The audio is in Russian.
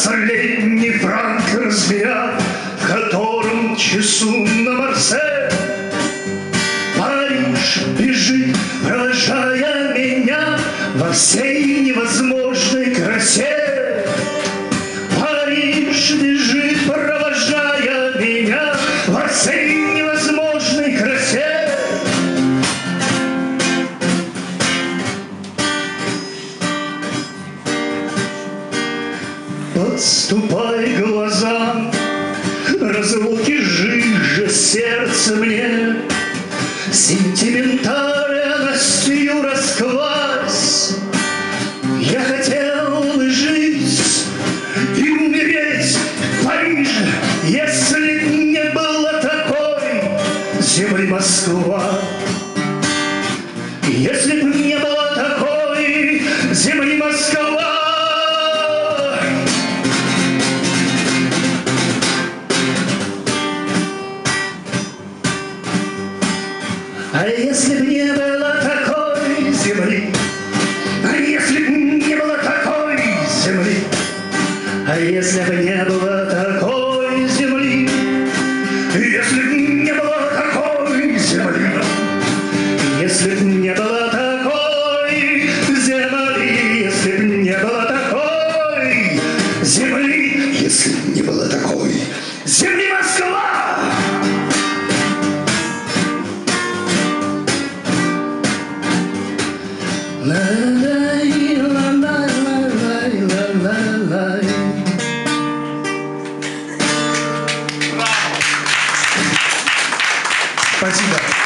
последний франк разбирать, в котором часу на Марсе. Париж бежит, провожая меня во всей невозможной красе. Париж бежит, провожая меня во всей невозможной красе. Подступай к глазам, разлуки жижа сердце мне, сентиментальностью расквась. Я хотел бы жить и умереть в Париже, если б не было такой земли Москва. Если б не было такой земли Москва. А если б не было такой земли, а если б не было такой земли, а если б не было такой земли, если б не было такой земли, если б не было такой земли, если б не было такой земли, если б не было такой земли Москва. Спасибо.